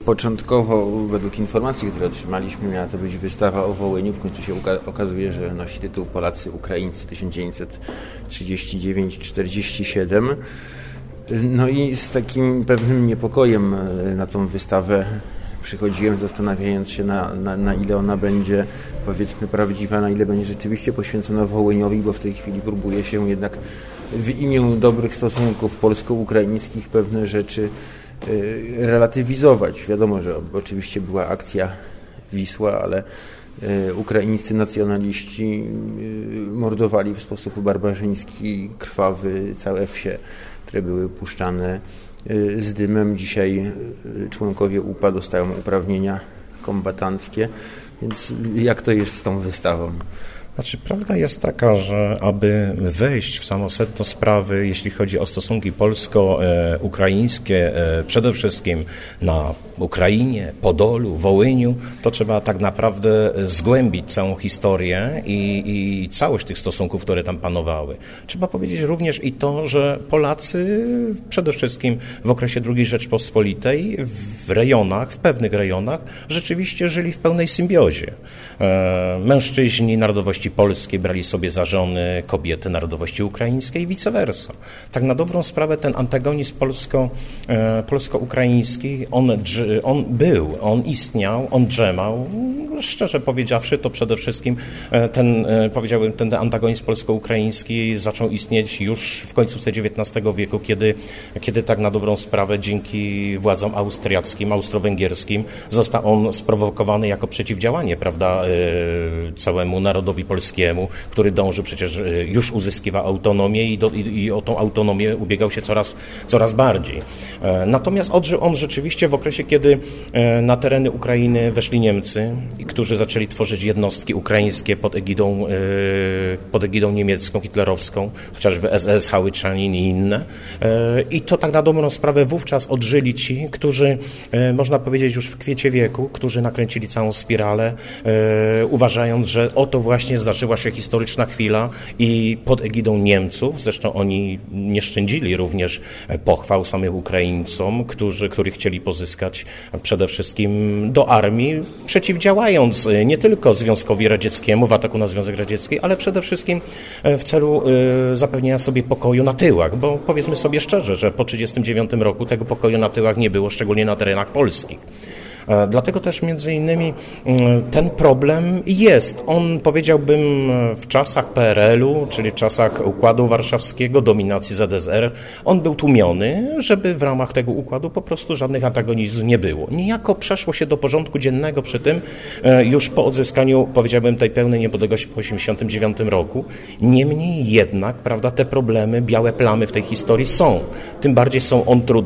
Początkowo, według informacji, które otrzymaliśmy, miała to być wystawa o Wołyniu. W końcu się okazuje, że nosi tytuł Polacy Ukraińcy 1939-47. No i z takim pewnym niepokojem na tą wystawę przychodziłem, zastanawiając się na ile ona będzie, powiedzmy, prawdziwa, na ile będzie rzeczywiście poświęcona Wołyniowi, bo w tej chwili próbuje się jednak w imię dobrych stosunków polsko-ukraińskich pewne rzeczy relatywizować. Wiadomo, że oczywiście była akcja Wisła, ale ukraińscy nacjonaliści mordowali w sposób barbarzyński, krwawy całe wsie, które były puszczane z dymem. Dzisiaj członkowie UPA dostają uprawnienia kombatanckie, więc jak to jest z tą wystawą? Znaczy, prawda jest taka, że aby wejść w samo sedno sprawy, jeśli chodzi o stosunki polsko-ukraińskie, przede wszystkim na Ukrainie, Podolu, Wołyniu, to trzeba tak naprawdę zgłębić całą historię i całość tych stosunków, które tam panowały. Trzeba powiedzieć również i to, że Polacy przede wszystkim w okresie II Rzeczpospolitej w rejonach, w pewnych rejonach rzeczywiście żyli w pełnej symbiozie. Mężczyźni narodowości polskiej brali sobie za żony kobiety narodowości ukraińskiej i vice versa. Tak na dobrą sprawę ten antagonizm polsko-ukraiński, on istniał, on drzemał. Szczerze powiedziawszy, to przede wszystkim ten antagonizm polsko-ukraiński zaczął istnieć już w końcówce XIX wieku, kiedy tak na dobrą sprawę dzięki władzom austriackim, austro-węgierskim został on sprowokowany jako przeciwdziałanie, prawda, całemu narodowi polskiemu, który dąży przecież, już uzyskiwał autonomię i o tą autonomię ubiegał się coraz bardziej. Natomiast odżył on rzeczywiście w okresie, kiedy na tereny Ukrainy weszli Niemcy, którzy zaczęli tworzyć jednostki ukraińskie pod egidą niemiecką, hitlerowską, chociażby SS, Hałyczanin i inne. I to tak na dobrą sprawę wówczas odżyli ci, którzy, można powiedzieć już w kwiecie wieku, którzy nakręcili całą spiralę, uważając, że oto właśnie zdarzyła się historyczna chwila i pod egidą Niemców, zresztą oni nie szczędzili również pochwał samych Ukraińcom, których chcieli pozyskać przede wszystkim do armii, przeciwdziałając nie tylko Związkowi Radzieckiemu w ataku na Związek Radziecki, ale przede wszystkim w celu zapewnienia sobie pokoju na tyłach, bo powiedzmy sobie szczerze, że po 1939 roku tego pokoju na tyłach nie było, szczególnie na terenach polskich. Dlatego też między innymi ten problem jest. On, powiedziałbym, w czasach PRL-u, czyli w czasach Układu Warszawskiego, dominacji ZSR, on był tłumiony, żeby w ramach tego układu po prostu żadnych antagonizmów nie było. Niejako przeszło się do porządku dziennego przy tym już po odzyskaniu, powiedziałbym, tej pełnej niepodległości po 1989 roku. Niemniej jednak, prawda, te problemy, białe plamy w tej historii są. Tym bardziej są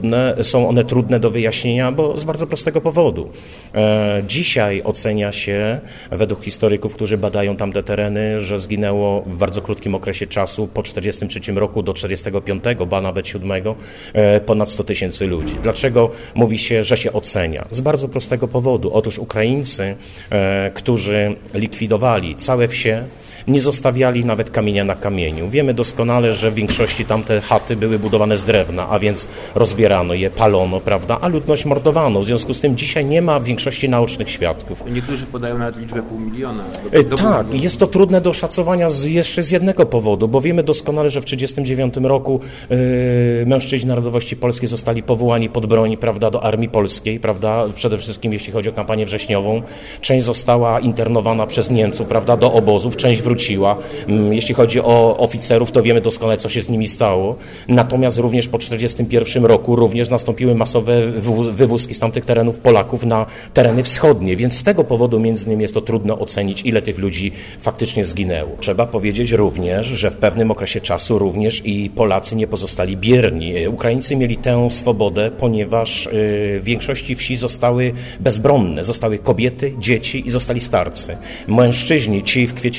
one trudne do wyjaśnienia, bo z bardzo prostego powodu. Dzisiaj ocenia się, według historyków, którzy badają tamte tereny, że zginęło w bardzo krótkim okresie czasu, po 1943 roku do 1945, ba nawet 1907, ponad 100 000 ludzi. Dlaczego mówi się, że się ocenia? Z bardzo prostego powodu. Otóż Ukraińcy, którzy likwidowali całe wsie, nie zostawiali nawet kamienia na kamieniu. Wiemy doskonale, że w większości tamte chaty były budowane z drewna, a więc rozbierano je, palono, prawda, a ludność mordowano. W związku z tym dzisiaj nie ma w większości naocznych świadków. Niektórzy podają nawet liczbę 500 000. Tak, jest to trudne do oszacowania jeszcze z jednego powodu, bo wiemy doskonale, że w 1939 roku mężczyźni narodowości polskiej zostali powołani pod broń, prawda, do armii polskiej, prawda, przede wszystkim jeśli chodzi o kampanię wrześniową. Część została internowana przez Niemców, prawda, do obozów, część wróciła. Jeśli chodzi o oficerów, to wiemy doskonale, co się z nimi stało. Natomiast również po 1941 roku również nastąpiły masowe wywózki z tamtych terenów Polaków na tereny wschodnie, więc z tego powodu między innymi jest to trudno ocenić, ile tych ludzi faktycznie zginęło. Trzeba powiedzieć również, że w pewnym okresie czasu również i Polacy nie pozostali bierni. Ukraińcy mieli tę swobodę, ponieważ w większości wsi zostały bezbronne. Zostały kobiety, dzieci i zostali starcy. Mężczyźni, ci w kwiecie wieku,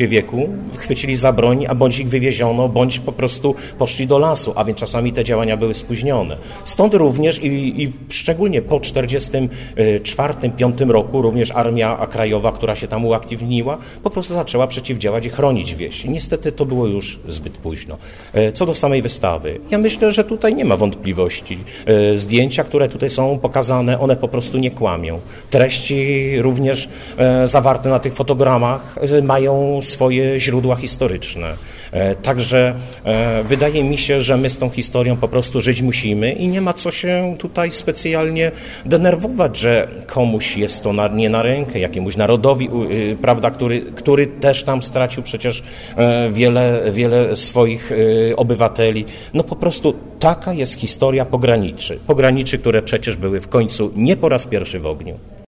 domu, chwycili za broń, a bądź ich wywieziono, bądź po prostu poszli do lasu, a więc czasami te działania były spóźnione. Stąd również i szczególnie po 1944-1945 roku również Armia Krajowa, która się tam uaktywniła, po prostu zaczęła przeciwdziałać i chronić wieś. Niestety to było już zbyt późno. Co do samej wystawy, ja myślę, że tutaj nie ma wątpliwości. Zdjęcia, które tutaj są pokazane, one po prostu nie kłamią. Treści również zawarte na tych fotogramach mają swoje źródła historyczne. Także wydaje mi się, że my z tą historią po prostu żyć musimy i nie ma co się tutaj specjalnie denerwować, że komuś jest to nie na rękę, jakiemuś narodowi, prawda, który też tam stracił przecież wiele swoich obywateli. No po prostu taka jest historia pograniczy, które przecież były w końcu nie po raz pierwszy w ogniu.